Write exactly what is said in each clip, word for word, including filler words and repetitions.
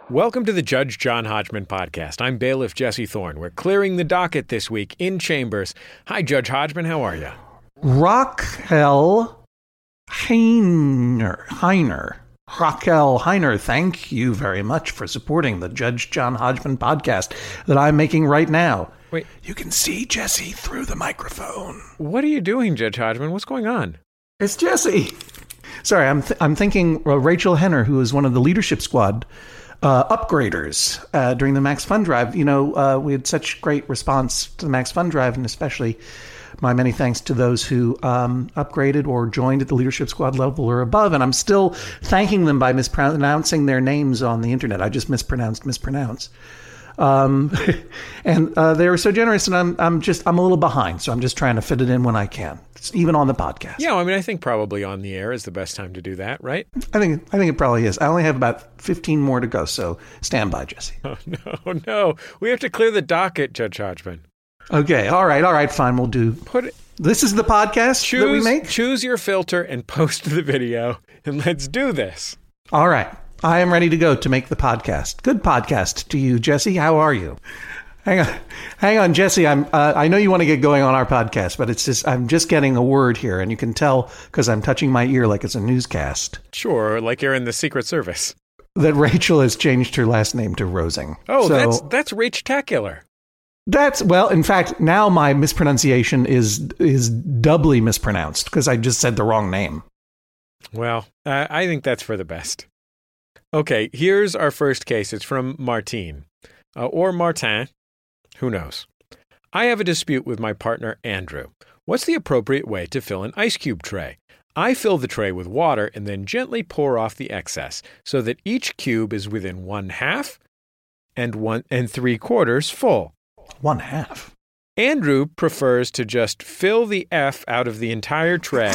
Welcome to the Judge John Hodgman podcast. I'm bailiff Jesse Thorne. We're clearing the docket this week in chambers. Hi, Judge Hodgman. How are you? Raquel Heiner. Heiner. Raquel Heiner, thank you very much for supporting the Judge John Hodgman podcast that I'm making right now. Wait. You can see Jesse through the microphone. What are you doing, Judge Hodgman? What's going on? It's Jesse. Sorry, I'm th- I'm thinking uh, Rachel Henner, who is one of the leadership squad uh, upgraders uh, during the Max Fun Drive. You know, uh, we had such great response to the Max Fun Drive, and especially my many thanks to those who um, upgraded or joined at the leadership squad level or above. And I'm still thanking them by mispronouncing their names on the internet. I just mispronounced, mispronounce. Um, and uh, they were so generous, and I'm I'm just I'm a little behind, so I'm just trying to fit it in when I can, it's even on the podcast. Yeah, I mean, I think probably on the air is the best time to do that, right? I think I think it probably is. I only have about fifteen more to go, so stand by, Jesse. Oh no, no, we have to clear the docket, Judge Hodgman. Okay, all right, all right, fine, we'll do. Put it. This is the podcast choose, that we make. Choose your filter and post the video, and let's do this. All right. I am ready to go to make the podcast. Good podcast to you, Jesse. How are you? Hang on. Hang on, Jesse. I'm, uh, I know you want to get going on our podcast, but it's just, I'm just getting a word here, and you can tell because I'm touching my ear like it's a newscast. Sure, like you're in the Secret Service. That Rachel has changed her last name to Rosing. Oh, so, that's, that's Rach-tacular. That's, well, in fact, now my mispronunciation is, is doubly mispronounced because I just said the wrong name. Well, uh, I think that's for the best. Okay, here's our first case. It's from Martine, uh, or Martin. Who knows? I have a dispute with my partner, Andrew. What's the appropriate way to fill an ice cube tray? I fill the tray with water and then gently pour off the excess so that each cube is within one half and one and three quarters full. One half? Andrew prefers to just fill the F out of the entire tray,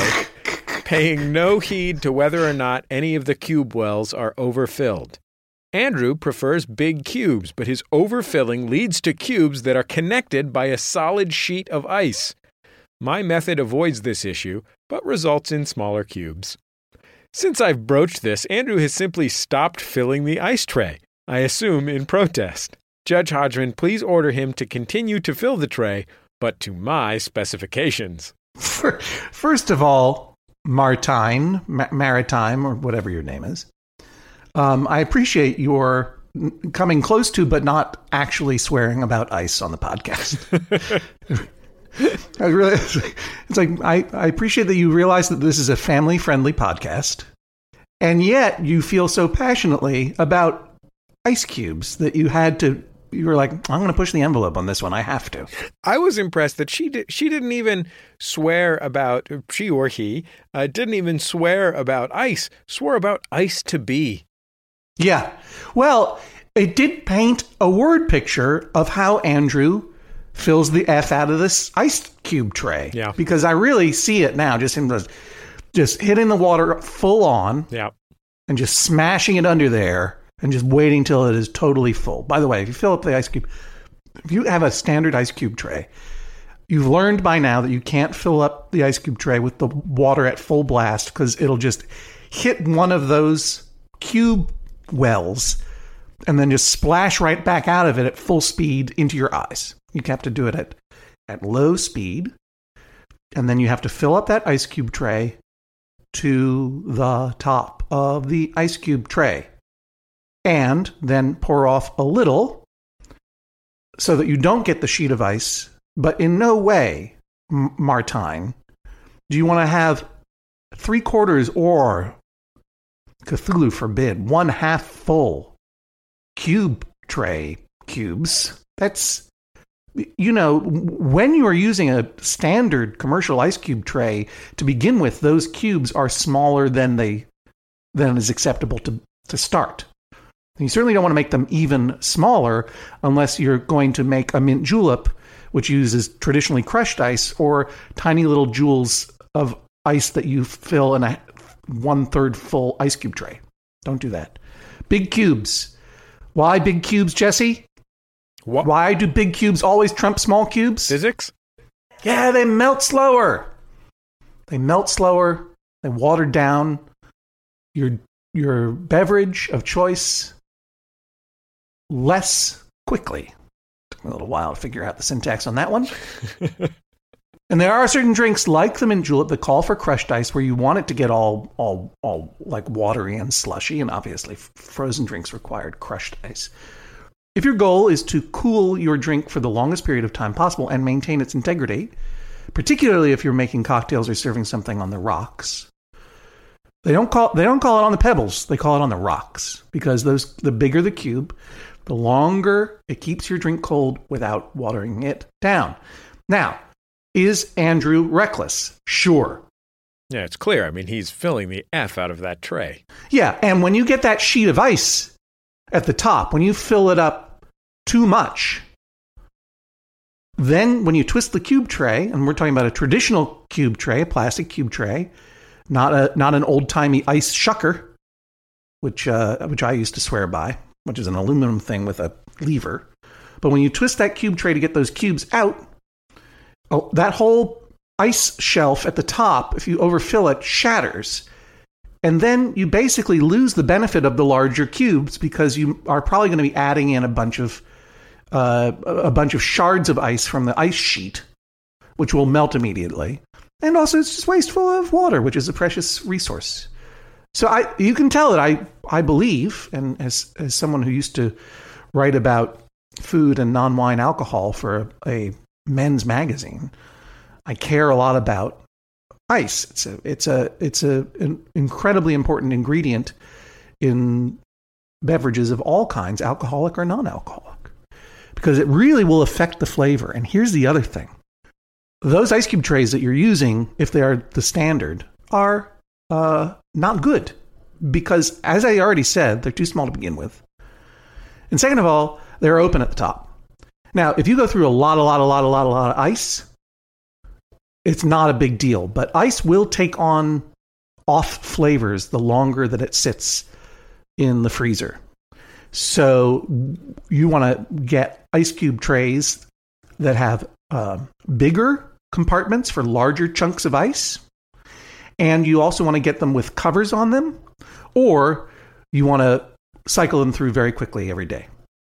paying no heed to whether or not any of the cube wells are overfilled. Andrew prefers big cubes, but his overfilling leads to cubes that are connected by a solid sheet of ice. My method avoids this issue, but results in smaller cubes. Since I've broached this, Andrew has simply stopped filling the ice tray, I assume in protest. Judge Hodgman, please order him to continue to fill the tray, but to my specifications. First of all, Martine, Ma- Maritime, or whatever your name is, um, I appreciate your coming close to, but not actually swearing about ice on the podcast. I really, it's like, I, I appreciate that you realize that this is a family-friendly podcast, and yet you feel so passionately about ice cubes that you had to, you were like, I'm going to push the envelope on this one. I have to. I was impressed that she did, she didn't even swear about, she or he, uh, didn't even swear about ice, swore about ice to be. Yeah. Well, it did paint a word picture of how Andrew fills the F out of this ice cube tray. Yeah. Because I really see it now, just him just, just hitting the water full on. Yeah. And just smashing it under there. And just waiting till it is totally full. By the way, if you fill up the ice cube, if you have a standard ice cube tray, you've learned by now that you can't fill up the ice cube tray with the water at full blast because it'll just hit one of those cube wells and then just splash right back out of it at full speed into your eyes. You have to do it at, at low speed, and then you have to fill up that ice cube tray to the top of the ice cube tray. And then pour off a little so that you don't get the sheet of ice. But in no way, M- Martine, do you want to have three quarters or, Cthulhu forbid, one half full cube tray cubes. That's, you know, when you are using a standard commercial ice cube tray to begin with, those cubes are smaller than they than is acceptable to, to start. You certainly don't want to make them even smaller unless you're going to make a mint julep, which uses traditionally crushed ice, or tiny little jewels of ice that you fill in a one-third full ice cube tray. Don't do that. Big cubes. Why big cubes, Jesse? What? Why do big cubes always trump small cubes? Physics? Yeah, they melt slower. They melt slower. They water down your your beverage of choice. less quickly. Took me a little while to figure out the syntax on that one. And there are certain drinks like the mint julep that call for crushed ice where you want it to get all, all, all like watery and slushy. And obviously frozen drinks required crushed ice. If your goal is to cool your drink for the longest period of time possible and maintain its integrity, particularly if you're making cocktails or serving something on the rocks, they don't call they don't call it on the pebbles. They call it on the rocks because those the bigger the cube, the longer it keeps your drink cold without watering it down. Now, is Andrew reckless? Sure. Yeah, it's clear. I mean, he's filling the F out of that tray. Yeah, and when you get that sheet of ice at the top, when you fill it up too much, then when you twist the cube tray, and we're talking about a traditional cube tray, a plastic cube tray, not a not an old-timey ice shucker, which uh, which I used to swear by, which is an aluminum thing with a lever. But when you twist that cube tray to get those cubes out, oh, that whole ice shelf at the top, if you overfill it, shatters. And then you basically lose the benefit of the larger cubes because you are probably going to be adding in a bunch of uh, a bunch of shards of ice from the ice sheet, which will melt immediately. And also, it's just wasteful of water, which is a precious resource. So I, you can tell that I, I believe, and as as someone who used to write about food and non-wine alcohol for a, a men's magazine, I care a lot about ice. It's a it's a it's a an incredibly important ingredient in beverages of all kinds, alcoholic or non-alcoholic, because it really will affect the flavor. And here's the other thing: those ice cube trays that you're using, if they are the standard, are uh, not good because, as I already said, they're too small to begin with. And second of all, they're open at the top. Now, if you go through a lot, a lot, a lot, a lot, a lot of ice, it's not a big deal, but ice will take on off flavors the longer that it sits in the freezer. So you want to get ice cube trays that have uh, bigger compartments for larger chunks of ice. And you also want to get them with covers on them, or you want to cycle them through very quickly every day.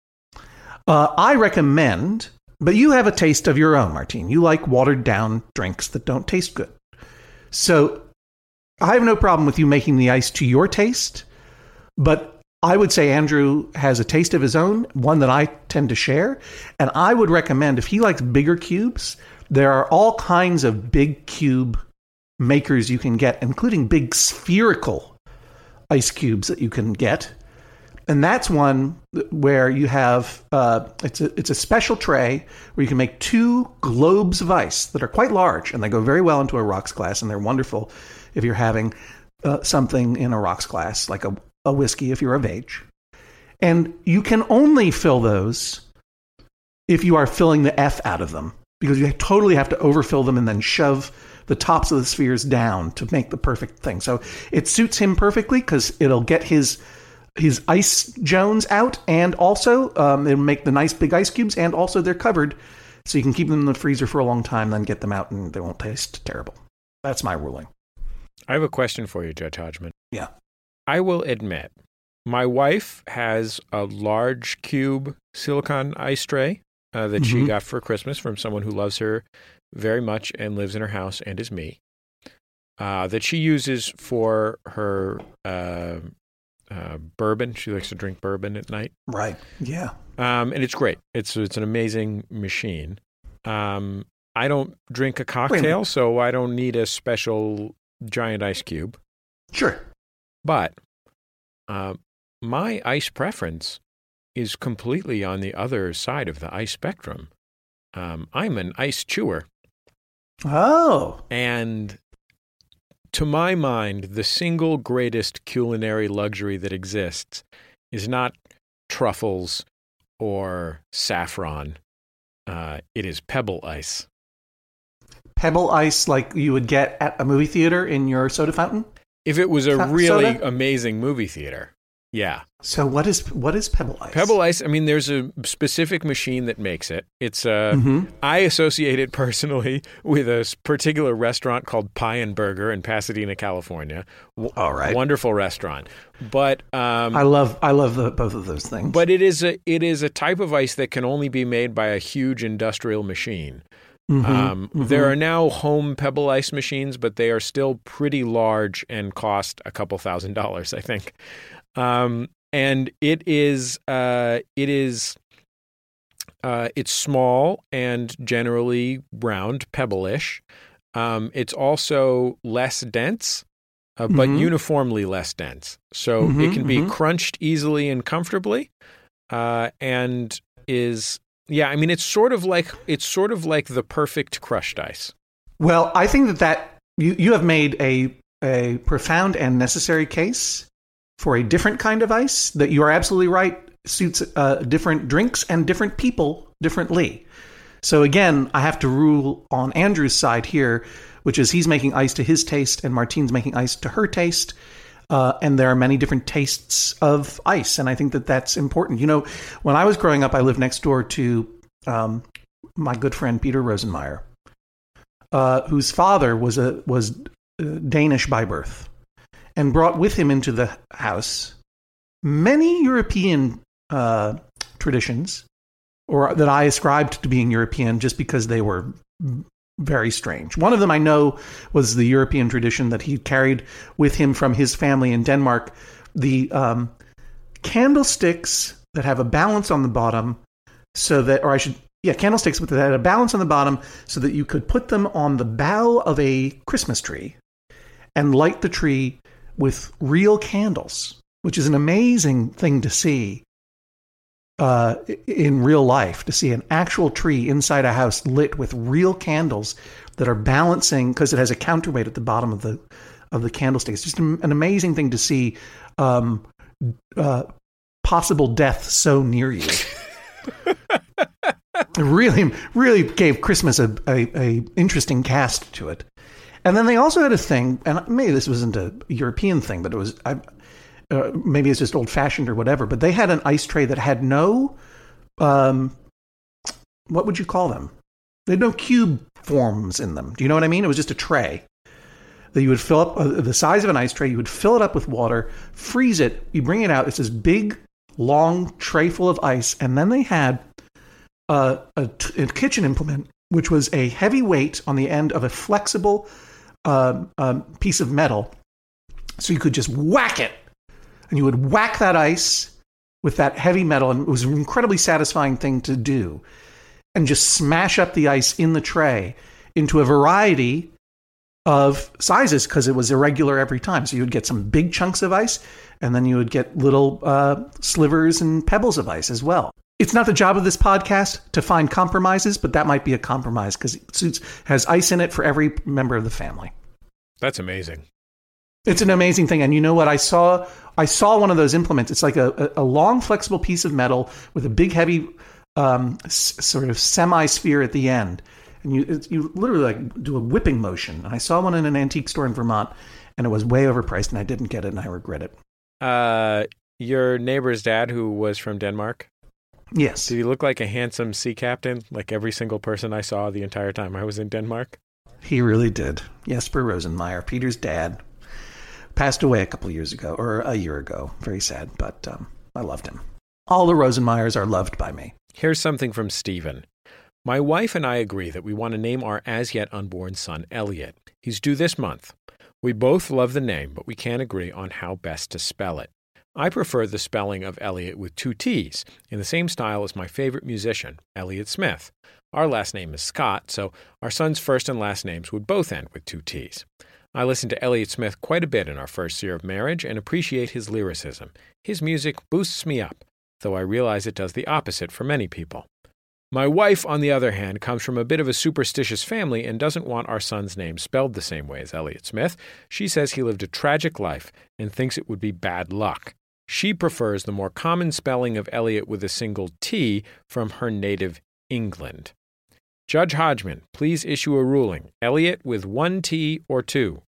Uh, I recommend... But you have a taste of your own, Martine. You like watered down drinks that don't taste good. So I have no problem with you making the ice to your taste. But I would say Andrew has a taste of his own, one that I tend to share. And I would recommend, if he likes bigger cubes, there are all kinds of big cube makers you can get, including big spherical ice cubes that you can get. And that's one where you have, uh, it's, a, it's a special tray where you can make two globes of ice that are quite large, and they go very well into a rocks glass, and they're wonderful if you're having uh, something in a rocks glass, like a, a whiskey if you're of age. And you can only fill those if you are filling the F out of them, because you totally have to overfill them and then shove the tops of the spheres down to make the perfect thing. So it suits him perfectly because it'll get his... his ice Jones out, and also um, it'll make the nice big ice cubes, and also they're covered, so you can keep them in the freezer for a long time, then get them out, and they won't taste terrible. That's my ruling. I have a question for you, Judge Hodgman. Yeah. I will admit, my wife has a large cube silicone ice tray uh, that mm-hmm. she got for Christmas from someone who loves her very much and lives in her house and is me, uh, that she uses for her... Uh, Uh, bourbon. She likes to drink bourbon at night. Right. Yeah. Um, and it's great. It's it's an amazing machine. Um, I don't drink a cocktail, so I don't need a special giant ice cube. Sure. But uh, my ice preference is completely on the other side of the ice spectrum. Um, I'm an ice chewer. Oh. And to my mind, the single greatest culinary luxury that exists is not truffles or saffron. Uh, it is pebble ice. Pebble ice like you would get at a movie theater in your soda fountain? If it was a really soda? amazing movie theater. Yeah. So what is what is Pebble Ice? Pebble Ice, I mean, there's a specific machine that makes it. It's uh, Mm-hmm. I associate it personally with a s- particular restaurant called Pie and Burger in Pasadena, California. W- All right. Wonderful restaurant. But um, I love I love the, both of those things. but it is a it is a type of ice that can only be made by a huge industrial machine. Mhm, Um, mhm. There are now home Pebble Ice machines, but they are still pretty large and cost a couple thousand dollars, I think. Um, and it is uh, it is uh, it's small and generally round, pebble-ish. Um, it's also less dense, uh, but Mhm. uniformly less dense. So Mhm, it can be mhm. crunched easily and comfortably, uh, and is yeah. I mean, it's sort of like it's sort of like the perfect crushed ice. Well, I think that, that you, you have made a a profound and necessary case for a different kind of ice that you are absolutely right suits uh, different drinks and different people differently. So again, I have to rule on Andrew's side here, which is he's making ice to his taste and Martine's making ice to her taste. Uh, and there are many different tastes of ice. And I think that that's important. You know, when I was growing up, I lived next door to um, my good friend Peter Rosenmeyer, uh, whose father was a was uh, Danish by birth, and brought with him into the house many European uh, traditions, or that I ascribed to being European just because they were very strange. One of them I know was the European tradition that he carried with him from his family in Denmark, the um, candlesticks that have a balance on the bottom, so that, or I should, yeah, candlesticks with that had a balance on the bottom so that you could put them on the bough of a Christmas tree and light the tree with real candles, which is an amazing thing to see uh, in real life, to see an actual tree inside a house lit with real candles that are balancing, because it has a counterweight at the bottom of the of the candlestick. It's just an amazing thing to see um, uh, possible death so near you. It really, really gave Christmas a, a, a interesting cast to it. And then they also had a thing, and maybe this wasn't a European thing, but it was, I, uh, maybe it's just old fashioned or whatever, but they had an ice tray that had no, um, what would you call them? They had no cube forms in them. Do you know what I mean? It was just a tray that you would fill up, uh, the size of an ice tray. You would fill it up with water, freeze it, you bring it out. It's this big, long tray full of ice. And then they had uh, a, a kitchen implement, which was a heavy weight on the end of a flexible uh, um, piece of metal. So you could just whack it. And you would whack that ice with that heavy metal. And it was an incredibly satisfying thing to do. And just smash up the ice in the tray into a variety of sizes, because it was irregular every time. So you would get some big chunks of ice, and then you would get little uh, slivers and pebbles of ice as well. It's not the job of this podcast to find compromises, but that might be a compromise, because it has ice in it for every member of the family. That's amazing. It's an amazing thing. And you know what? I saw I saw one of those implements. It's like a, a long, flexible piece of metal with a big, heavy um, s- sort of semi-sphere at the end. And you it's, you literally like do a whipping motion. And I saw one in an antique store in Vermont, and it was way overpriced, and I didn't get it, and I regret it. Uh, your neighbor's dad, who was from Denmark, Yes. did he look like a handsome sea captain, like every single person I saw the entire time I was in Denmark? He really did. Jesper Rosenmeyer, Peter's dad, passed away a couple of years ago, or a year ago. Very sad, but um, I loved him. All the Rosenmeyers are loved by me. Here's something from Stephen. My wife and I agree that we want to name our as-yet unborn son Elliot. He's due this month. We both love the name, but we can't agree on how best to spell it. I prefer the spelling of Elliot with two T's, in the same style as my favorite musician, Elliott Smith. Our last name is Scott, so our son's first and last names would both end with two T's. I listened to Elliott Smith quite a bit in our first year of marriage and appreciate his lyricism. His music boosts me up, though I realize it does the opposite for many people. My wife, on the other hand, comes from a bit of a superstitious family and doesn't want our son's name spelled the same way as Elliott Smith. She says he lived a tragic life and thinks it would be bad luck. She prefers the more common spelling of Elliot with a single T from her native England. Judge Hodgman, please issue a ruling. Elliot with one T or two?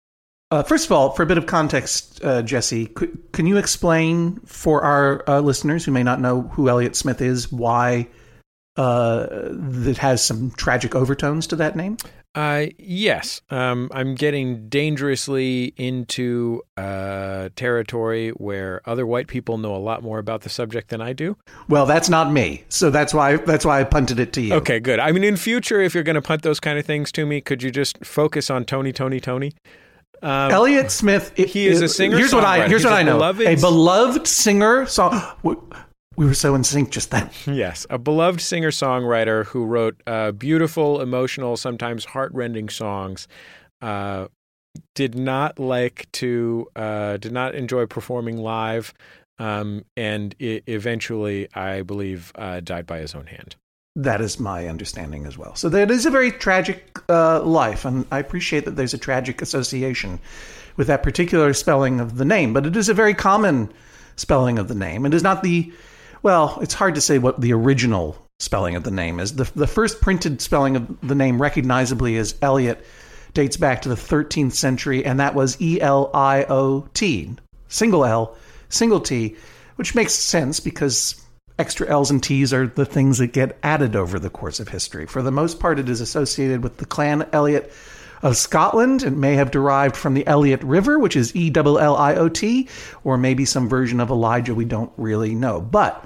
Uh, first of all, for a bit of context, uh, Jesse, c- can you explain for our uh, listeners who may not know who Elliott Smith is, why uh, that has some tragic overtones to that name? Uh, yes. Um, I'm getting dangerously into uh, territory where other white people know a lot more about the subject than I do. Well, that's not me. So that's why that's why I punted it to you. Okay, good. I mean, in future, if you're going to punt those kind of things to me, could you just focus on Tony, Tony, Tony? Um, Elliott Smith. It, he is a singer. Here's what I. Here's He's what a I know. Beloved, a beloved singer. Song. We were so in sync just then. Yes, a beloved singer-songwriter who wrote uh, beautiful, emotional, sometimes heart-rending songs. Uh, did not like to. Uh, did not enjoy performing live, um, and I- eventually, I believe, uh, died by his own hand. That is my understanding as well. So that is a very tragic uh, life, and I appreciate that there's a tragic association with that particular spelling of the name, but it is a very common spelling of the name. It is not the, well, it's hard to say what the original spelling of the name is. The, the first printed spelling of the name recognizably as Elliot dates back to the thirteenth century, and that was E L I O T, single L, single T, which makes sense because extra L's and T's are the things that get added over the course of history. For the most part, it is associated with the Clan Elliot of Scotland. It may have derived from the Elliot River, which is E L L I O T, or maybe some version of Elijah. We don't really know. But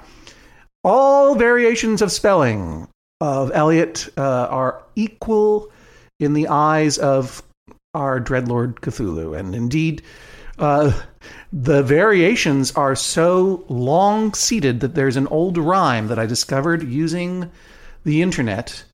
all variations of spelling of Elliot uh, are equal in the eyes of our Dreadlord Cthulhu. And indeed, uh, the variations are so long-seated that there's an old rhyme that I discovered using the internet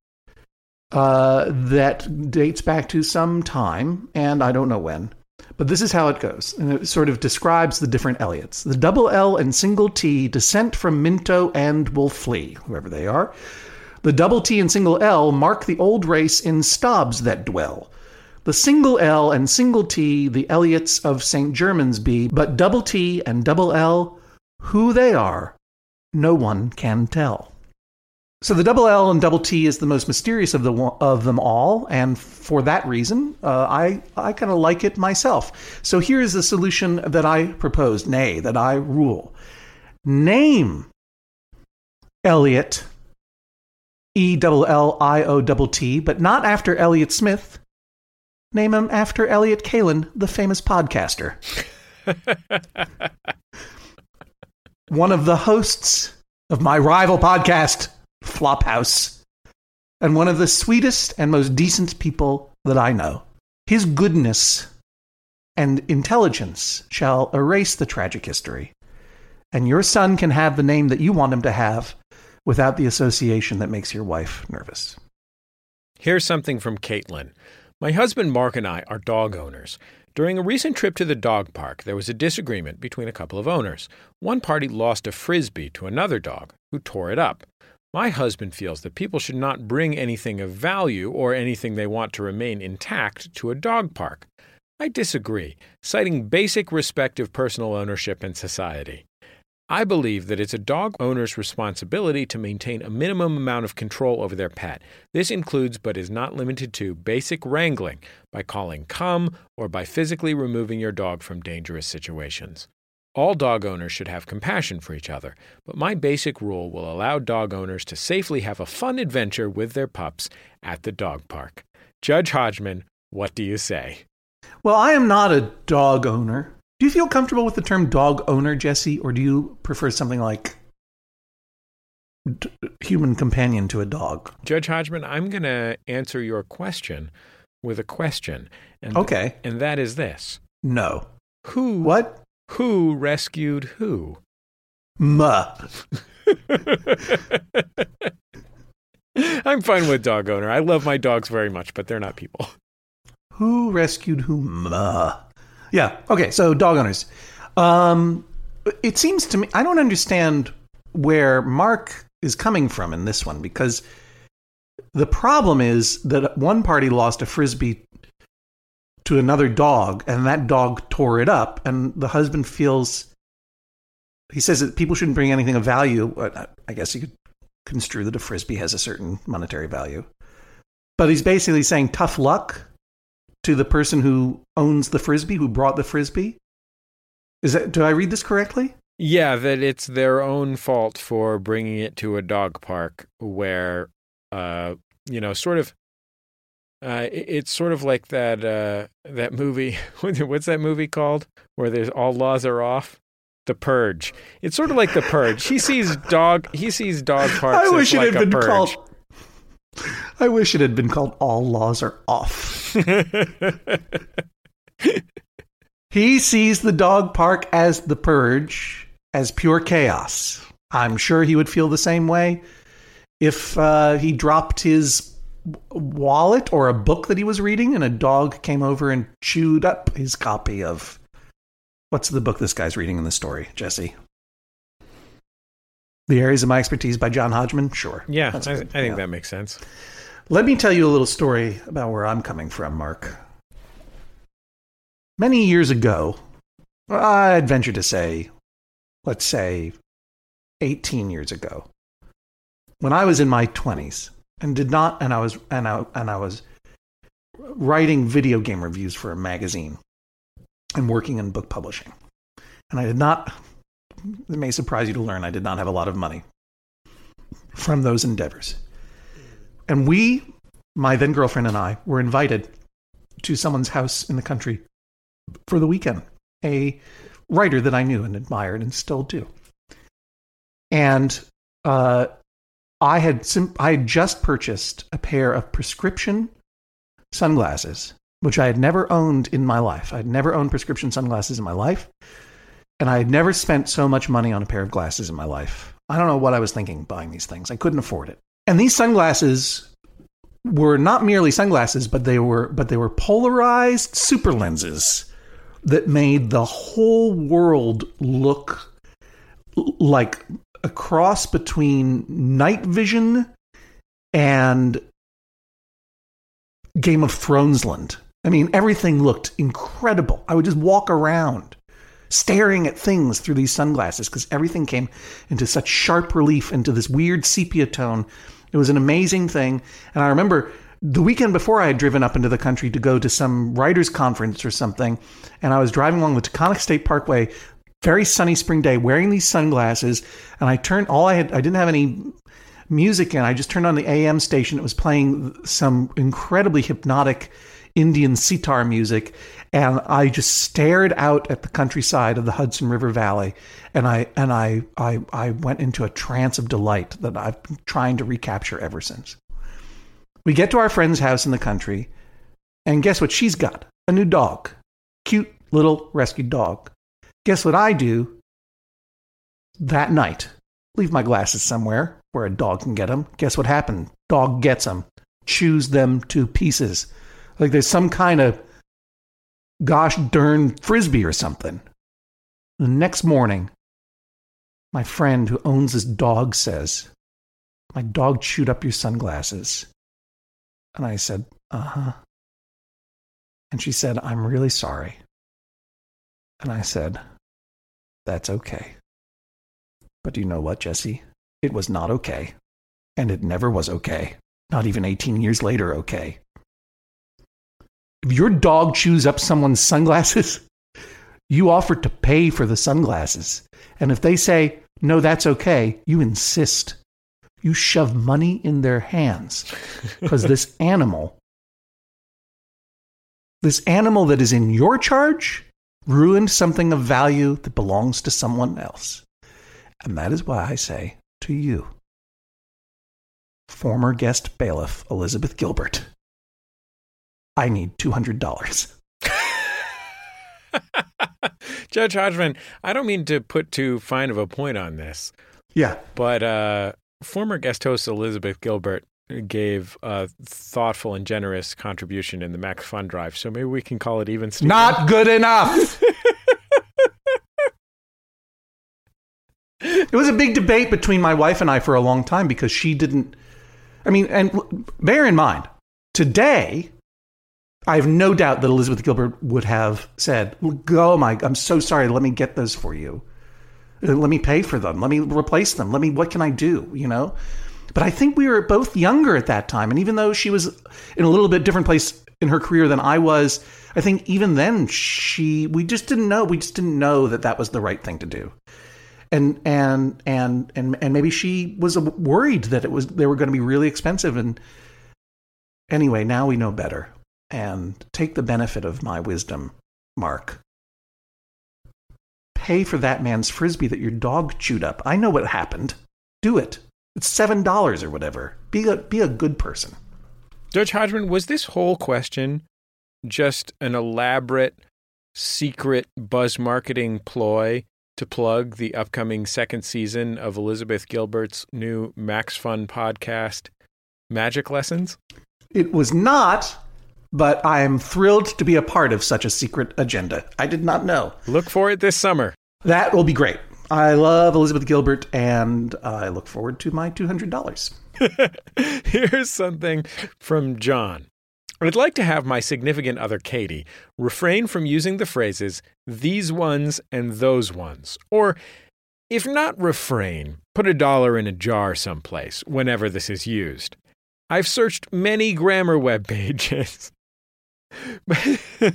uh, that dates back to some time, and I don't know when. But this is how it goes, and it sort of describes the different Elliots. The double L and single T descent from Minto and will flee, whoever they are. The double T and single L mark the old race in Stobbs that dwell. The single L and single T, the Elliots of Saint Germans be, but double T and double L, who they are, no one can tell. So the double L and double T is the most mysterious of the of them all, and for that reason, uh, I I kind of like it myself. So here is the solution that I propose, nay, that I rule. Name Elliot, E L L I O T T, but not after Elliott Smith. Name him after Elliott Kalan, the famous podcaster. One of the hosts of my rival podcast, Flophouse, and one of the sweetest and most decent people that I know. His goodness and intelligence shall erase the tragic history, and your son can have the name that you want him to have without the association that makes your wife nervous. Here's something from Caitlin. My husband Mark and I are dog owners. During a recent trip to the dog park, there was a disagreement between a couple of owners. One party lost a Frisbee to another dog, who tore it up. My husband feels that people should not bring anything of value or anything they want to remain intact to a dog park. I disagree, citing basic respect of personal ownership and society. I believe that it's a dog owner's responsibility to maintain a minimum amount of control over their pet. This includes, but is not limited to, basic wrangling, by calling come, or by physically removing your dog from dangerous situations. All dog owners should have compassion for each other, but my basic rule will allow dog owners to safely have a fun adventure with their pups at the dog park. Judge Hodgman, what do you say? Well, I am not a dog owner. Do you feel comfortable with the term dog owner, Jesse, or do you prefer something like d- human companion to a dog? Judge Hodgman, I'm going to answer your question with a question. And okay. And that is this. No. Who? What? Who rescued who? Muh. I'm fine with dog owner. I love my dogs very much, but they're not people. Who rescued who? Muh. Yeah. Okay. So dog owners. Um, it seems to me, I don't understand where Mark is coming from in this one, because the problem is that one party lost a Frisbee to another dog, and that dog tore it up, and the husband feels, he says that people shouldn't bring anything of value. I guess you could construe that a Frisbee has a certain monetary value. But he's basically saying tough luck to the person who owns the Frisbee, who brought the Frisbee. Is that, do I read this correctly? Yeah, that it's their own fault for bringing it to a dog park where, uh, you know, sort of, uh, it- it's sort of like that uh, that movie. What's that movie called? Where there's all laws are off. The Purge. It's sort of like The Purge. He sees dog. He sees dog parks I wish as like it had a been purge. called. I wish it had been called All Laws Are Off. He sees the dog park as the purge, as pure chaos. I'm sure he would feel the same way if uh, he dropped his wallet or a book that he was reading and a dog came over and chewed up his copy of... What's the book this guy's reading in the story, Jesse? The Areas of My Expertise by John Hodgman? Sure. Yeah, That's I, I good. think Yeah. that makes sense. Let me tell you a little story about where I'm coming from, Mark. Many years ago, I'd venture to say, let's say eighteen years ago, when I was in my twenties and did not, and I was, and I, and I was writing video game reviews for a magazine and working in book publishing. And I did not, it may surprise you to learn, I did not have a lot of money from those endeavors. And we, my then girlfriend and I, were invited to someone's house in the country for the weekend, a writer that I knew and admired and still do. And uh, I had sim- I had just purchased a pair of prescription sunglasses, which I had never owned in my life. I had never owned prescription sunglasses in my life, and I had never spent so much money on a pair of glasses in my life. I don't know what I was thinking buying these things. I couldn't afford it. And these sunglasses were not merely sunglasses, but they were but they were polarized super lenses that made the whole world look like a cross between night vision and Game of Thronesland. I mean, everything looked incredible. I would just walk around staring at things through these sunglasses because everything came into such sharp relief, into this weird sepia tone. It was an amazing thing. And I remember the weekend before I had driven up into the country to go to some writers' conference or something, and I was driving along the Taconic State Parkway, very sunny spring day, wearing these sunglasses, and I turned, all I had, I didn't have any music in, I just turned on the A M station. It was playing some incredibly hypnotic Indian sitar music, and I just stared out at the countryside of the Hudson River Valley, and I and I I, I went into a trance of delight that I've been trying to recapture ever since. We get to our friend's house in the country, and guess what she's got? A new dog. Cute little rescued dog. Guess what I do that night? Leave my glasses somewhere where a dog can get them. Guess what happened? Dog gets them. Chews them to pieces. Like there's some kind of gosh darn Frisbee or something. The next morning, my friend who owns this dog says, "My dog chewed up your sunglasses." And I said, "Uh-huh." And she said, "I'm really sorry." And I said, "That's okay. But do you know what, Jesse? It was not okay. And it never was okay. Not even eighteen years later, okay. If your dog chews up someone's sunglasses, you offer to pay for the sunglasses. And if they say, no, that's okay, you insist. You shove money in their hands. Because this animal, this animal that is in your charge, ruined something of value that belongs to someone else. And that is why I say to you, former guest bailiff Elizabeth Gilbert, I need two hundred dollars. Judge Hodgman, I don't mean to put too fine of a point on this. Yeah. But uh, former guest host Elizabeth Gilbert gave a thoughtful and generous contribution in the Max Fund Drive, so maybe we can call it even. Steven. Not good enough. It was a big debate between my wife and I for a long time because she didn't. I mean, and bear in mind, today, I have no doubt that Elizabeth Gilbert would have said, "Oh my, I'm so sorry. Let me get those for you. Let me pay for them. Let me replace them. Let me. What can I do? You know." But I think we were both younger at that time, and even though she was in a little bit different place in her career than I was. I think even then she, we just didn't know. We just didn't know that that was the right thing to do. And, and, and, and, and maybe she was worried that it was, they were going to be really expensive. And anyway, now we know better. And take the benefit of my wisdom, Mark. Pay for that man's Frisbee that your dog chewed up. I know what happened. Do it. It's seven dollars or whatever. Be a, be a good person. Judge Hodgman, was this whole question just an elaborate, secret buzz marketing ploy to plug the upcoming second season of Elizabeth Gilbert's new Max Fun podcast, Magic Lessons? It was not, but I am thrilled to be a part of such a secret agenda. I did not know. Look for it this summer. That will be great. I love Elizabeth Gilbert, and I look forward to my two hundred dollars. Here's something from John. I'd like to have my significant other, Katie, refrain from using the phrases, these ones and those ones. Or, if not refrain, put a dollar in a jar someplace whenever this is used. I've searched many grammar web pages. Oh,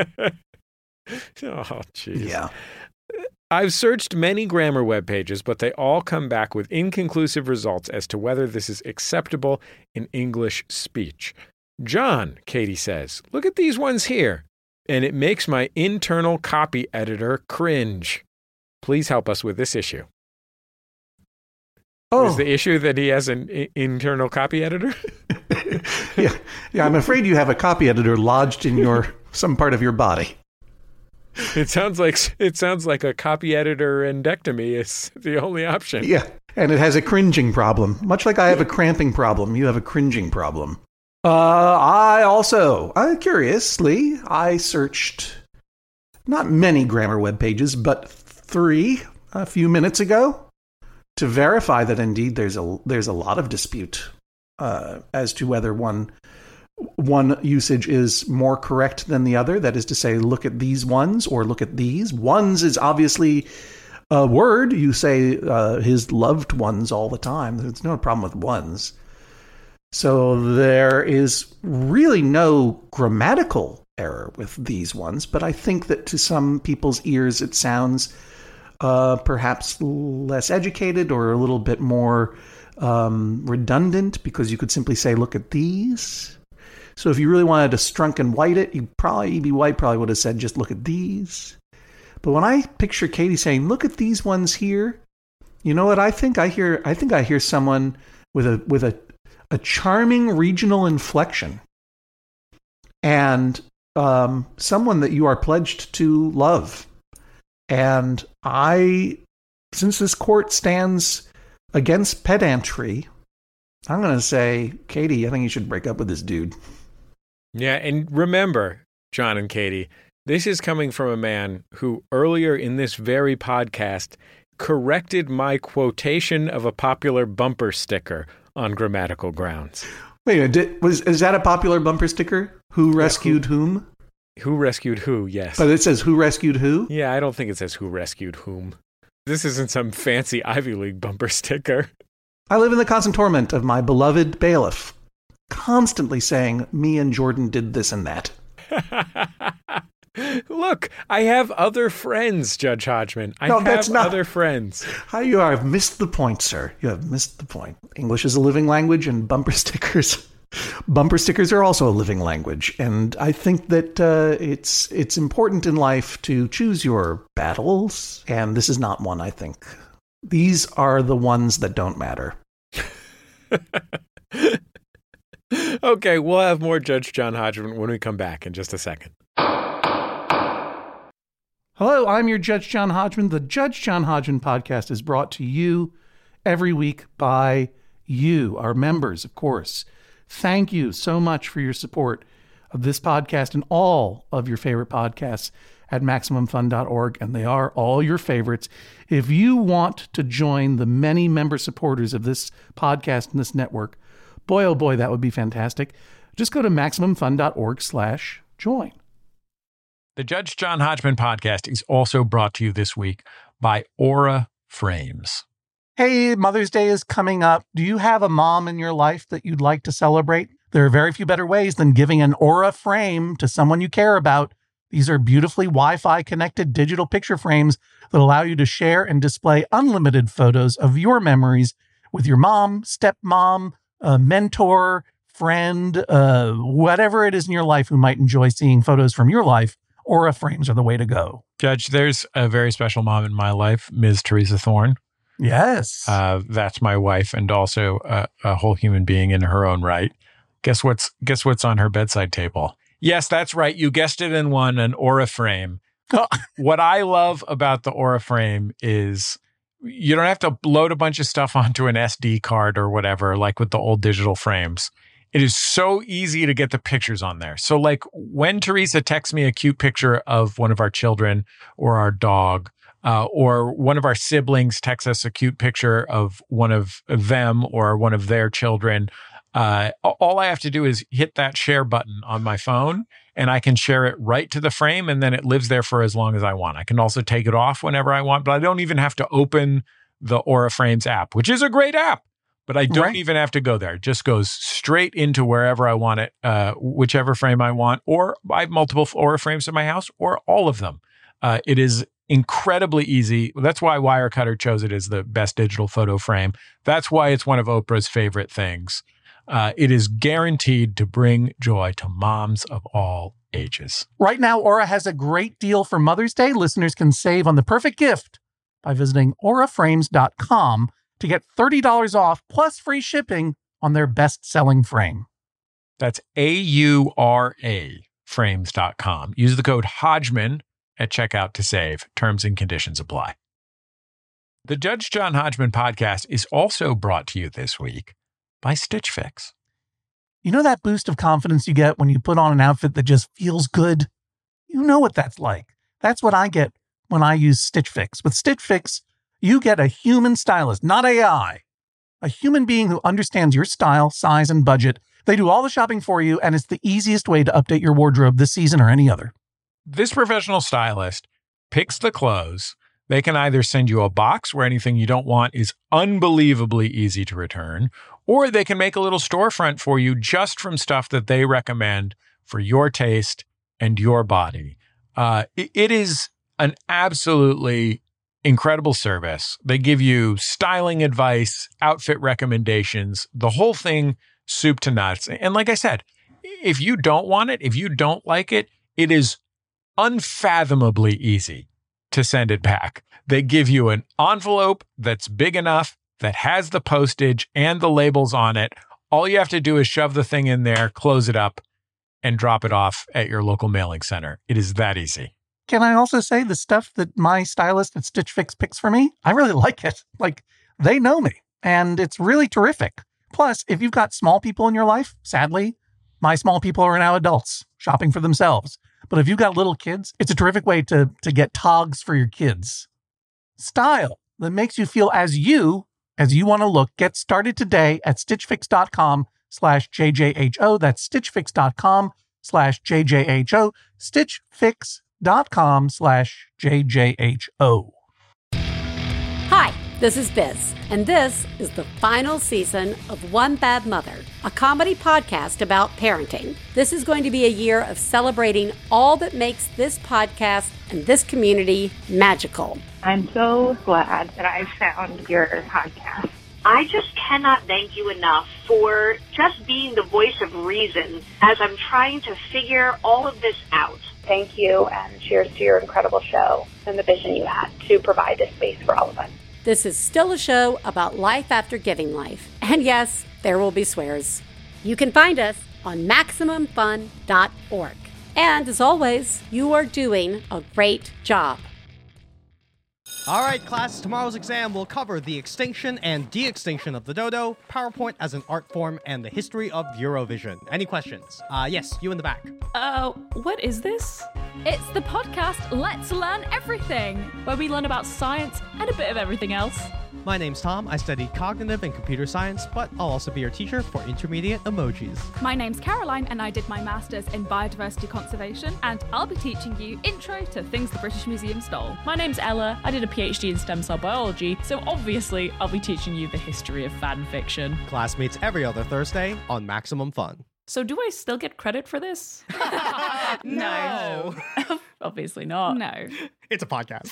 jeez. Yeah. I've searched many grammar web pages, but they all come back with inconclusive results as to whether this is acceptable in English speech. John, Katie says, look at these ones here, and it makes my internal copy editor cringe. Please help us with this issue. Oh. Is the issue that he has an I- internal copy editor? yeah. yeah, I'm afraid you have a copy editor lodged in your some part of your body. It sounds like it sounds like a copy editor endectomy is the only option. Yeah, and it has a cringing problem. Much like I have a cramping problem, you have a cringing problem. Uh, I also, uh, curiously, I searched not many grammar web pages, but three a few minutes ago to verify that indeed there's a there's a lot of dispute uh, as to whether one. One usage is more correct than the other. That is to say, look at these ones or look at these. Ones is obviously a word. You say uh, his loved ones all the time. There's no problem with ones. So there is really no grammatical error with these ones. But I think that to some people's ears, it sounds uh, perhaps less educated or a little bit more um, redundant because you could simply say, look at these. So if you really wanted to strunk and white it, you probably E B White probably would have said, just look at these. But when I picture Katie saying, look at these ones here, you know what I think? I hear I think I hear someone with a with a, a charming regional inflection. And um, someone that you are pledged to love. And I, since this court stands against pedantry, I'm going to say, Katie, I think you should break up with this dude. Yeah, and remember, John and Katie, this is coming from a man who earlier in this very podcast corrected my quotation of a popular bumper sticker on grammatical grounds. Wait a minute, did, was, is that a popular bumper sticker? Who rescued yeah, who, whom? Who rescued who, yes. But it says who rescued who? Yeah, I don't think it says who rescued whom. This isn't some fancy Ivy League bumper sticker. I live in the constant torment of my beloved bailiff, constantly saying, me and Jordan did this and that. Look, I have other friends, Judge Hodgman. I no, have that's not, other friends. How you are, have missed the point, sir. You have missed the point. English is a living language, and bumper stickers, bumper stickers are also a living language. And I think that uh, it's it's important in life to choose your battles, and this is not one, I think. These are the ones that don't matter. Okay, we'll have more Judge John Hodgman when we come back in just a second. Hello, I'm your Judge John Hodgman. The Judge John Hodgman podcast is brought to you every week by you, our members, of course. Thank you so much for your support of this podcast and all of your favorite podcasts at Maximum Fun dot org, and they are all your favorites. If you want to join the many member supporters of this podcast and this network, boy, oh boy, that would be fantastic. Just go to Maximum Fun dot org slash join. The Judge John Hodgman podcast is also brought to you this week by Aura Frames. Hey, Mother's Day is coming up. Do you have a mom in your life that you'd like to celebrate? There are very few better ways than giving an Aura frame to someone you care about. These are beautifully Wi-Fi connected digital picture frames that allow you to share and display unlimited photos of your memories with your mom, stepmom, a mentor, friend, uh, whatever it is in your life who might enjoy seeing photos from your life. Aura frames are the way to go. Judge, there's a very special mom in my life, Miz Teresa Thorne. Yes. Uh, that's my wife and also a, a whole human being in her own right. Guess what's guess what's on her bedside table? Yes, that's right. You guessed it in one, an Aura frame. Oh. What I love about the Aura frame is you don't have to load a bunch of stuff onto an S D card or whatever, like with the old digital frames. It is so easy to get the pictures on there. So like when Teresa texts me a cute picture of one of our children or our dog, uh, or one of our siblings texts us a cute picture of one of them or one of their children, Uh, all I have to do is hit that share button on my phone and I can share it right to the frame and then it lives there for as long as I want. I can also take it off whenever I want, but I don't even have to open the Aura Frames app, which is a great app, but I don't Right. even have to go there. It just goes straight into wherever I want it, uh, whichever frame I want, or I have multiple Aura Frames in my house or all of them. Uh, it is incredibly easy. That's why Wirecutter chose it as the best digital photo frame. That's why it's one of Oprah's favorite things. Uh, it is guaranteed to bring joy to moms of all ages. Right now, Aura has a great deal for Mother's Day. Listeners can save on the perfect gift by visiting aura frames dot com to get thirty dollars off plus free shipping on their best-selling frame. That's A U R A frames dot com. Use the code Hodgman at checkout to save. Terms and conditions apply. The Judge John Hodgman podcast is also brought to you this week by Stitch Fix. You know that boost of confidence you get when you put on an outfit that just feels good? You know what that's like. That's what I get when I use Stitch Fix. With Stitch Fix, you get a human stylist, not A I. A human being who understands your style, size, and budget. They do all the shopping for you, and it's the easiest way to update your wardrobe this season or any other. This professional stylist picks the clothes. They can either send you a box where anything you don't want is unbelievably easy to return, or they can make a little storefront for you just from stuff that they recommend for your taste and your body. Uh, it, it is an absolutely incredible service. They give you styling advice, outfit recommendations, the whole thing soup to nuts. And like I said, if you don't want it, if you don't like it, it is unfathomably easy to send it back. They give you an envelope that's big enough, that has the postage and the labels on it. All you have to do is shove the thing in there, close it up, and drop it off at your local mailing center. It is that easy. Can I also say the stuff that my stylist at Stitch Fix picks for me? I really like it. Like, they know me, and it's really terrific. Plus, if you've got small people in your life, sadly, my small people are now adults shopping for themselves. But if you've got little kids, it's a terrific way to, to get togs for your kids. Style that makes you feel as you, as you want to look. Get started today at stitchfix.com slash JJHO. That's stitchfix.com slash JJHO. Stitchfix.com slash JJHO. Hi, this is Biz, and this is the final season of One Bad Mother, a comedy podcast about parenting. This is going to be a year of celebrating all that makes this podcast and this community magical. I'm so glad that I found your podcast. I just cannot thank you enough for just being the voice of reason as I'm trying to figure all of this out. Thank you, and cheers to your incredible show and the vision you had to provide this space for all of us. This is still a show about life after giving life. And yes, there will be swears. You can find us on maximum fun dot org. And as always, you are doing a great job. All right, class, tomorrow's exam will cover the extinction and de-extinction of the dodo, PowerPoint as an art form, and the history of Eurovision. Any questions? Uh, yes, you in the back. Uh, what is this? It's the podcast Let's Learn Everything, where we learn about science and a bit of everything else. My name's Tom. I studied cognitive and computer science, but I'll also be your teacher for intermediate emojis. My name's Caroline, and I did my master's in biodiversity conservation, and I'll be teaching you intro to things the British Museum stole. My name's Ella. I did a PhD in stem cell biology, so obviously I'll be teaching you the history of fan fiction. Class meets every other Thursday on Maximum Fun. So do I still get credit for this? No. Obviously not. No. It's a podcast.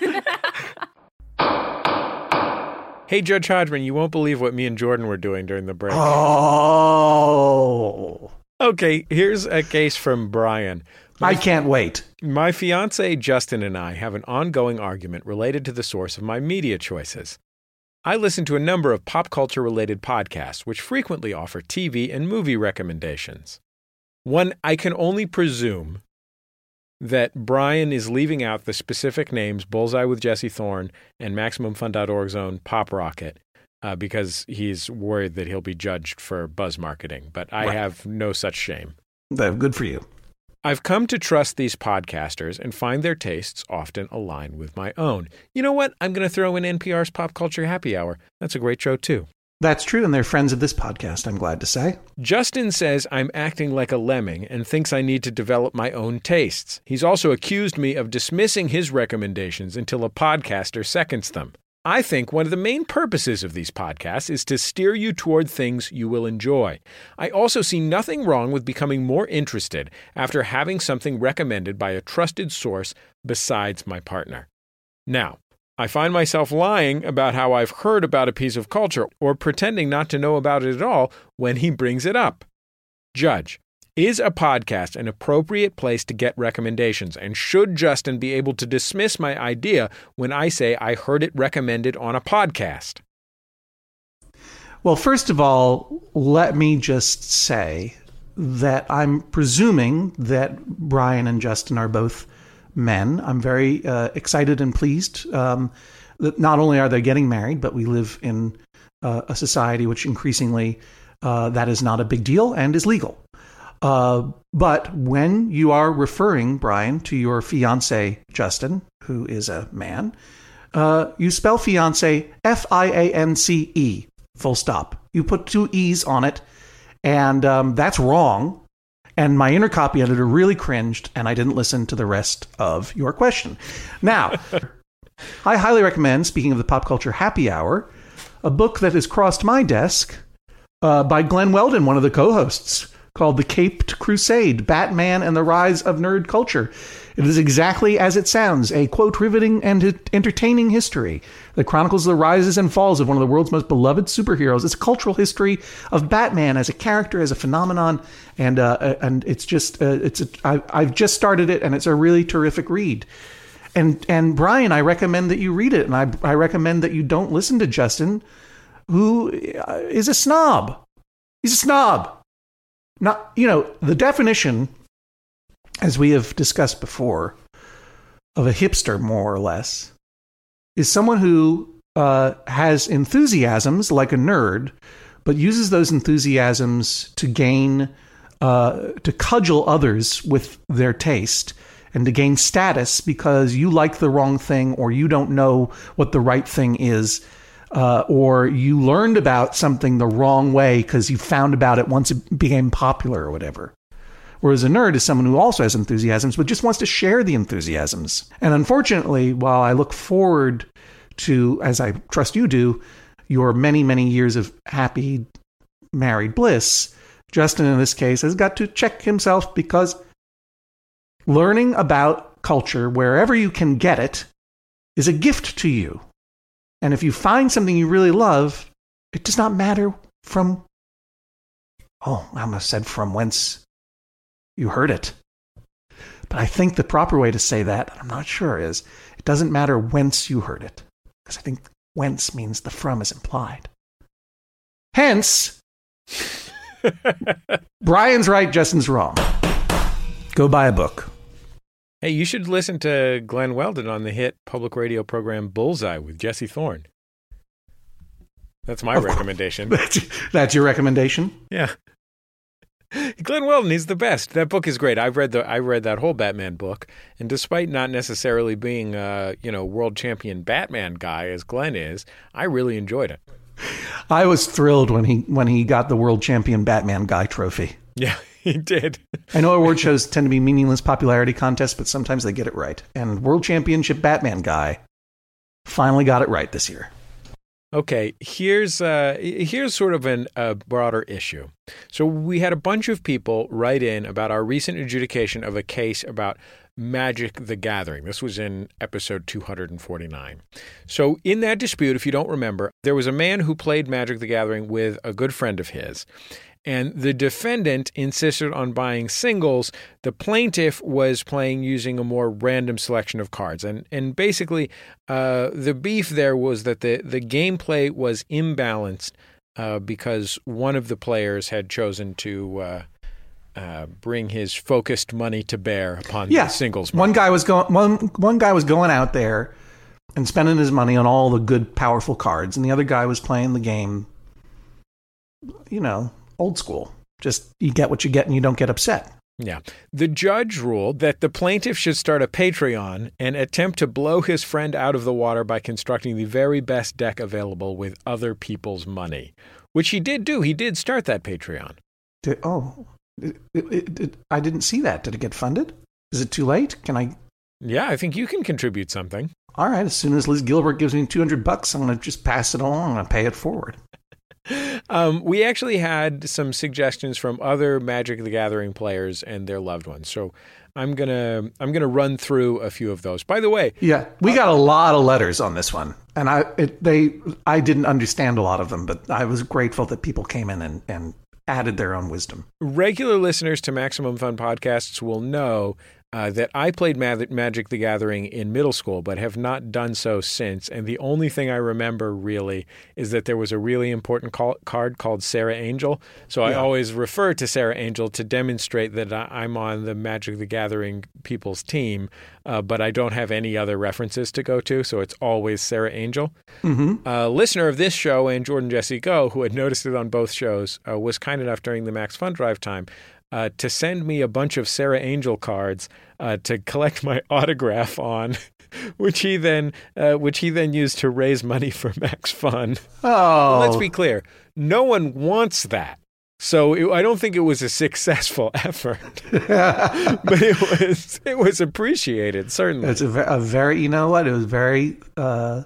Hey, Judge Hodgman, you won't believe what me and Jordan were doing during the break. Oh. Okay, here's a case from Brian. I can't wait. My fiancé Justin and I have an ongoing argument related to the source of my media choices. I listen to a number of pop culture-related podcasts which frequently offer T V and movie recommendations. One, I can only presume that Brian is leaving out the specific names Bullseye with Jesse Thorne and Maximum Fun dot org's own Pop Rocket uh, because he's worried that he'll be judged for buzz marketing. But I Right. have no such shame. Good for you. I've come to trust these podcasters and find their tastes often align with my own. You know what? I'm going to throw in N P R's Pop Culture Happy Hour. That's a great show, too. That's true, and they're friends of this podcast, I'm glad to say. Justin says I'm acting like a lemming and thinks I need to develop my own tastes. He's also accused me of dismissing his recommendations until a podcaster seconds them. I think one of the main purposes of these podcasts is to steer you toward things you will enjoy. I also see nothing wrong with becoming more interested after having something recommended by a trusted source besides my partner. Now, I find myself lying about how I've heard about a piece of culture or pretending not to know about it at all when he brings it up. Judge, is a podcast an appropriate place to get recommendations? And should Justin be able to dismiss my idea when I say I heard it recommended on a podcast? Well, first of all, let me just say that I'm presuming that Brian and Justin are both men. I'm very uh, excited and pleased um, that not only are they getting married, but we live in uh, a society which increasingly uh, that is not a big deal and is legal. Uh, but when you are referring, Brian, to your fiancé, Justin, who is a man, uh, you spell fiancé F I A N C E, full stop. You put two E's on it, and um, that's wrong. And my inner copy editor really cringed, and I didn't listen to the rest of your question. Now, I highly recommend, speaking of the Pop Culture Happy Hour, a book that has crossed my desk uh, by Glenn Weldon, one of the co-hosts, called The Caped Crusade, Batman and the Rise of Nerd Culture. It is exactly as it sounds, a, quote, riveting and entertaining history that chronicles the rises and falls of one of the world's most beloved superheroes. It's a cultural history of Batman as a character, as a phenomenon, and uh, and it's just, uh, it's a, I, I've just started it, and it's a really terrific read. And, and Brian, I recommend that you read it, and I, I recommend that you don't listen to Justin, who is a snob. He's a snob. Not, you know, the definition, as we have discussed before, of a hipster, more or less, is someone who uh, has enthusiasms like a nerd, but uses those enthusiasms to gain, uh, to cudgel others with their taste and to gain status because you like the wrong thing or you don't know what the right thing is. Uh, or you learned about something the wrong way because you found about it once it became popular or whatever. Whereas a nerd is someone who also has enthusiasms, but just wants to share the enthusiasms. And unfortunately, while I look forward to, as I trust you do, your many, many years of happy married bliss, Justin, in this case, has got to check himself because learning about culture, wherever you can get it, is a gift to you. And if you find something you really love, it does not matter from, oh, I almost said from whence you heard it. But I think the proper way to say that, I'm not sure, is it doesn't matter whence you heard it. Because I think whence means the from is implied. Hence, Brian's right, Justin's wrong. Go buy a book. Hey, you should listen to Glenn Weldon on the hit public radio program Bullseye with Jesse Thorne. That's my Of recommendation. That's, that's your recommendation? Yeah. Glenn Weldon, he's the best. That book is great. I've read the I read that whole Batman book, and despite not necessarily being a, you know, world champion Batman guy as Glenn is, I really enjoyed it. I was thrilled when he when he got the world champion Batman guy trophy. Yeah, he did. I know award shows tend to be meaningless popularity contests, but sometimes they get it right. And world championship Batman guy finally got it right this year. Okay, here's uh, here's sort of an, a broader issue. So we had a bunch of people write in about our recent adjudication of a case about Magic the Gathering. This was in episode two hundred forty-nine. So in that dispute, if you don't remember, there was a man who played Magic the Gathering with a good friend of his. And the defendant insisted on buying singles. The plaintiff was playing using a more random selection of cards. And and basically, uh, the beef there was that the, the gameplay was imbalanced uh, because one of the players had chosen to uh, uh, bring his focused money to bear upon yeah. the singles market. One guy was going. One one guy was going out there and spending his money on all the good, powerful cards, and the other guy was playing the game. You know. Old school. Just you get what you get and you don't get upset. Yeah. The judge ruled that the plaintiff should start a Patreon and attempt to blow his friend out of the water by constructing the very best deck available with other people's money, which he did do. He did start that Patreon. Did, oh, it, it, it, I didn't see that. Did it get funded? Is it too late? Can I? Yeah, I think you can contribute something. All right. As soon as Liz Gilbert gives me two hundred bucks, I'm going to just pass it along and pay it forward. Um, we actually had some suggestions from other Magic the Gathering players and their loved ones. So I'm gonna I'm gonna run through a few of those. By the way, yeah, we got a lot of letters on this one, and I it, they I didn't understand a lot of them, but I was grateful that people came in and, and added their own wisdom. Regular listeners to Maximum Fun podcasts will know Uh, that I played Magic the Gathering in middle school, but have not done so since. And the only thing I remember really is that there was a really important call- card called Sarah Angel. So I yeah. always refer to Sarah Angel to demonstrate that I'm on the Magic the Gathering people's team, uh, but I don't have any other references to go to. So it's always Sarah Angel. Mm-hmm. A listener of this show and Jordan Jesse Go, who had noticed it on both shows, uh, was kind enough during the Max Fun Drive time Uh, to send me a bunch of Sarah Angel cards uh, to collect my autograph on, which he then uh, which he then used to raise money for Max Fun. Oh, Let's be clear, no one wants that. So it, I don't think it was a successful effort, but it was it was appreciated certainly. It's a, a very you know what it was very uh,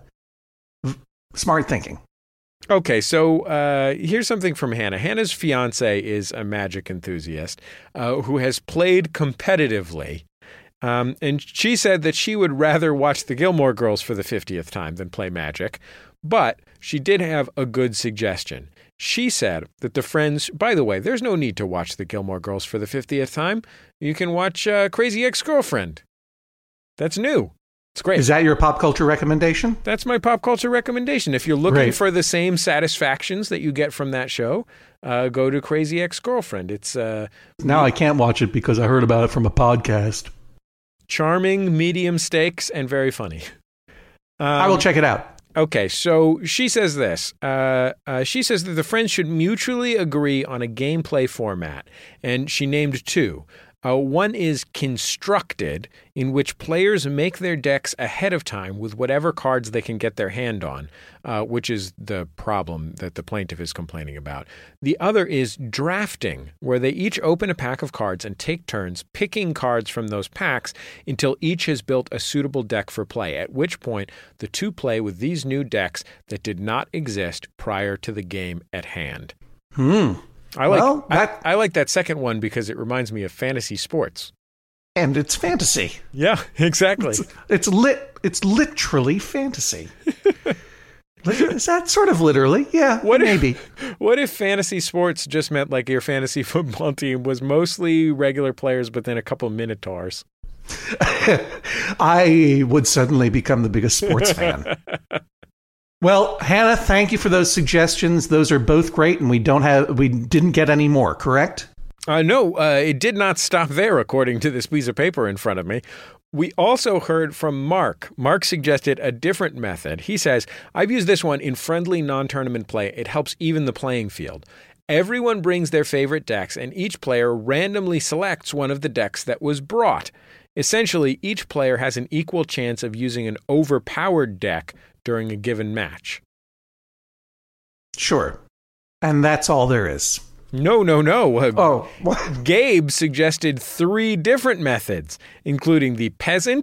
smart thinking. Okay, so uh, here's something from Hannah. Hannah's fiance is a Magic enthusiast uh, who has played competitively. Um, and she said that she would rather watch the Gilmore Girls for the fiftieth time than play Magic. But she did have a good suggestion. She said that the friends, by the way, there's no need to watch the Gilmore Girls for the fiftieth time. You can watch uh, Crazy Ex-Girlfriend. That's new. It's great. Is that your pop culture recommendation? That's my pop culture recommendation. If you're looking Great. for the same satisfactions that you get from that show, uh, go to Crazy Ex-Girlfriend. It's uh, now I can't watch it because I heard about it from a podcast. Charming, medium stakes, and very funny. Um, I will check it out. Okay, so she says this. Uh, uh, she says that the friends should mutually agree on a gameplay format, and she named two. Uh, one is constructed, in which players make their decks ahead of time with whatever cards they can get their hand on, uh, which is the problem that the plaintiff is complaining about. The other is drafting, where they each open a pack of cards and take turns picking cards from those packs until each has built a suitable deck for play, at which point the two play with these new decks that did not exist prior to the game at hand. Hmm. I like well, that, I, I like that second one because it reminds me of fantasy sports. And it's fantasy. Yeah, exactly. It's, it's lit. It's literally fantasy. Is that sort of literally? Yeah, what maybe. If, what if fantasy sports just meant like your fantasy football team was mostly regular players, but then a couple minotaurs? I would suddenly become the biggest sports fan. Well, Hannah, thank you for those suggestions. Those are both great, and we don't have we didn't get any more, correct? Uh, no, uh, it did not stop there, according to this piece of paper in front of me. We also heard from Mark. Mark suggested a different method. He says, I've used this one in friendly non-tournament play. It helps even the playing field. Everyone brings their favorite decks, and each player randomly selects one of the decks that was brought. Essentially, each player has an equal chance of using an overpowered deck during a given match. Sure. And that's all there is. No, no, no. Uh, oh, what? Gabe suggested three different methods, including the peasant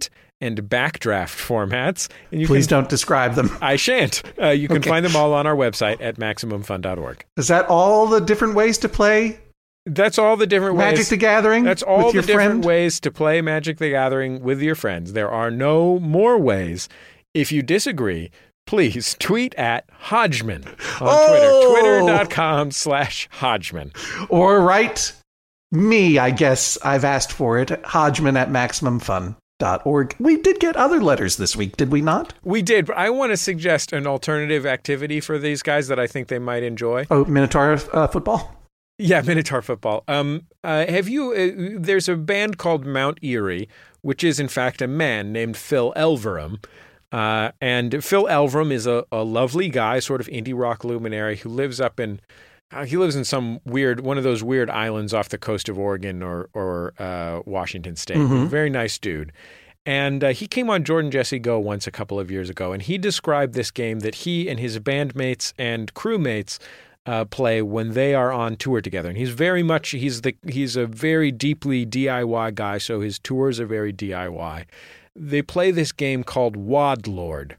and backdraft formats. And you Please can, don't describe them. I shan't. Uh, you can Okay. find them all on our website at maximum fun dot org. Is that all the different ways to play That's all the different ways. Magic the Gathering? That's all with the your different friend? ways to play Magic the Gathering with your friends. There are no more ways. If you disagree, please tweet at Hodgman on Oh! Twitter. Twitter.com slash Hodgman. Or write me, I guess I've asked for it, Hodgman at maximum fun dot org. We did get other letters this week, did we not? We did, but I want to suggest an alternative activity for these guys that I think they might enjoy. Oh, Minotaur uh, football? Yeah, Minotaur football. Um, uh, have you? Uh, there's a band called Mount Erie, which is in fact a man named Phil Elverum. Uh, and Phil Elverum is a, a lovely guy, sort of indie rock luminary who lives up in, uh, he lives in some weird, one of those weird islands off the coast of Oregon or, or uh, Washington State. Mhm. Very nice dude. And uh, he came on Jordan Jesse Go once a couple of years ago, and he described this game that he and his bandmates and crewmates uh, play when they are on tour together. And he's very much, he's the he's a very deeply D I Y guy, so his tours are very D I Y. They play this game called Wad Lord.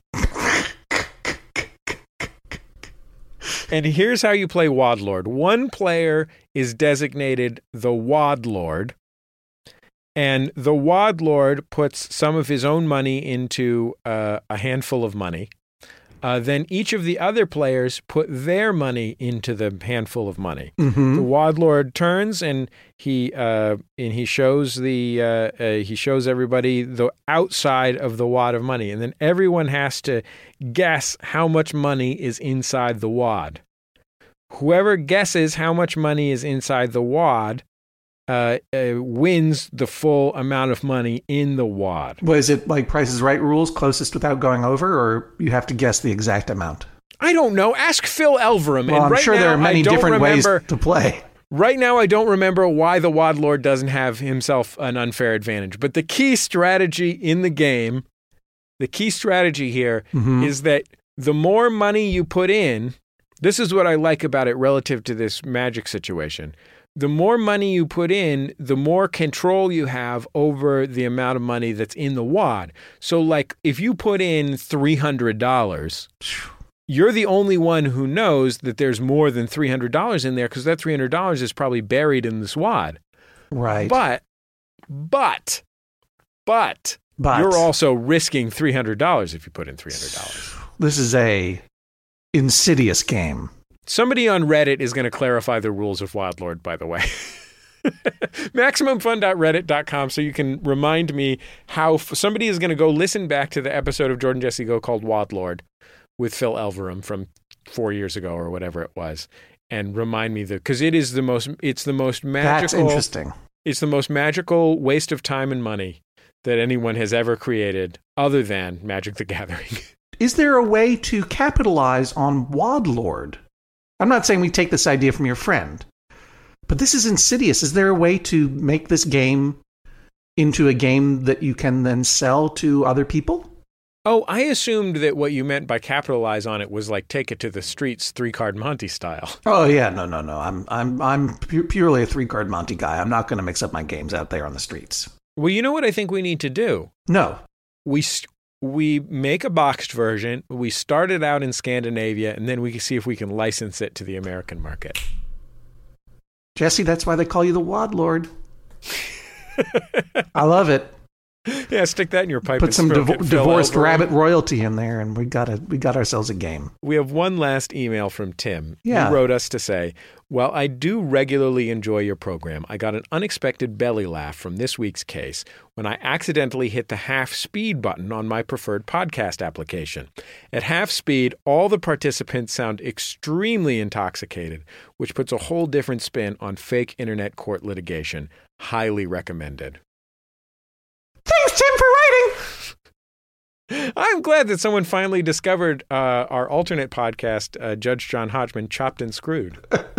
And here's how you play Wad Lord. One player is designated the Wad Lord, and the Wad Lord puts some of his own money into uh, a handful of money. Uh, then each of the other players put their money into the handful of money. Mm-hmm. The Wad Lord turns and he uh, and he shows the uh, uh, he shows everybody the outside of the wad of money, and then everyone has to guess how much money is inside the wad. Whoever guesses how much money is inside the wad uh, uh, wins the full amount of money in the wad. Was it like Price is Right rules, closest without going over, or you have to guess the exact amount? I don't know. Ask Phil Elverum. Well, and I'm right sure now, there are many I don't different remember, ways to play. Right now, I don't remember why the Wad Lord doesn't have himself an unfair advantage. But the key strategy in the game, the key strategy here Mhm. is that the more money you put in, this is what I like about it relative to this Magic situation. The more money you put in, the more control you have over the amount of money that's in the wad. So, like, if you put in three hundred dollars, you're the only one who knows that there's more than three hundred dollars in there because that three hundred dollars is probably buried in this wad. Right. But, but, but, But you're also risking three hundred dollars if you put in three hundred dollars. this is a insidious game. Somebody on Reddit is going to clarify the rules of Wad Lord, by the way. maximum fun dot reddit dot com so you can remind me how f- somebody is going to go listen back to the episode of Jordan Jesse Go called Wad Lord with Phil Elverum from four years ago or whatever it was, and remind me that because it is the most it's the most magical That's interesting. It's the most magical waste of time and money that anyone has ever created other than Magic the Gathering. Is there a way to capitalize on Wad Lord? I'm not saying we take this idea from your friend, but this is insidious. Is there a way to make this game into a game that you can then sell to other people? Oh, I assumed that what you meant by capitalize on it was like take it to the streets, three card Monty style. Oh yeah, no, no, no. I'm I'm I'm pu- purely a three card Monty guy. I'm not going to mix up my games out there on the streets. Well, you know what I think we need to do? No. We st- we make a boxed version, we start it out in Scandinavia, and then we can see if we can license it to the American market. Jesse, that's why they call you the Wad Lord. I love it. Yeah, stick that in your pipe. Put and some smoke div- it, Phil divorced Elverum. rabbit royalty in there, and we got a, we got ourselves a game. We have one last email from Tim. Yeah. He wrote us to say, "While I do regularly enjoy your program, I got an unexpected belly laugh from this week's case when I accidentally hit the half speed button on my preferred podcast application. At half speed, all the participants sound extremely intoxicated, which puts a whole different spin on fake internet court litigation. Highly recommended." Thanks, Tim, for writing. I'm glad that someone finally discovered uh, our alternate podcast, uh, Judge John Hodgman, Chopped and Screwed.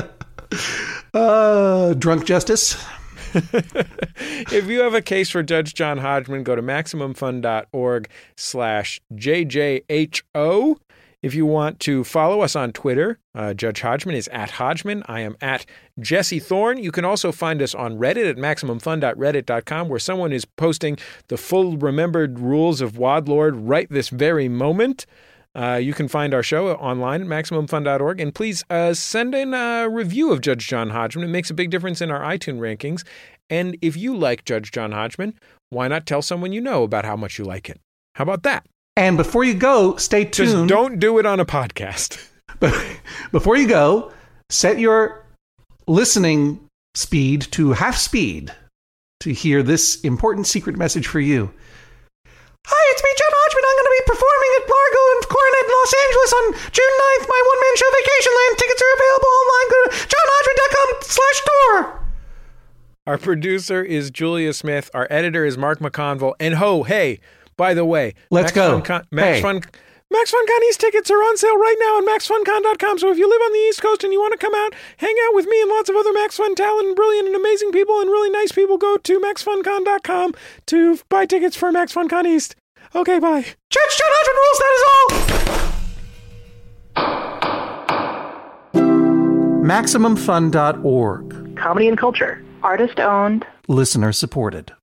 Uh, drunk justice. If you have a case for Judge John Hodgman, go to maximum fun dot org slash J J H O. If you want to follow us on Twitter, uh, Judge Hodgman is at Hodgman. I am at Jesse Thorne. You can also find us on Reddit at maximum fun dot reddit dot com, where someone is posting the full remembered rules of Wadlord right this very moment. Uh, you can find our show online at maximum fun dot org. And please uh, send in a review of Judge John Hodgman. It makes a big difference in our iTunes rankings. And if you like Judge John Hodgman, why not tell someone you know about how much you like it? How about that? And before you go, stay tuned. Just don't do it on a podcast. Before you go, set your listening speed to half speed to hear this important secret message for you. Hi, it's me, John Hodgman. I'm going to be performing at Largo and Coronet in Los Angeles on June ninth. My one-man show, Vacation Land. Tickets are available online. Go to john hodgman dot com slash store. Our producer is Julia Smith. Our editor is Mark McConville. And ho, hey, by the way, let's Max go. Fun Con- Max hey. Fun Max FunCon East tickets are on sale right now at max fun con dot com. So if you live on the East Coast and you want to come out, hang out with me and lots of other Max Fun talent and brilliant and amazing people and really nice people, go to max fun con dot com to buy tickets for Max FunCon East. Okay, bye. Judge John Hodgman rules, that is all. maximum fun dot org. Comedy and culture. Artist owned. Listener supported.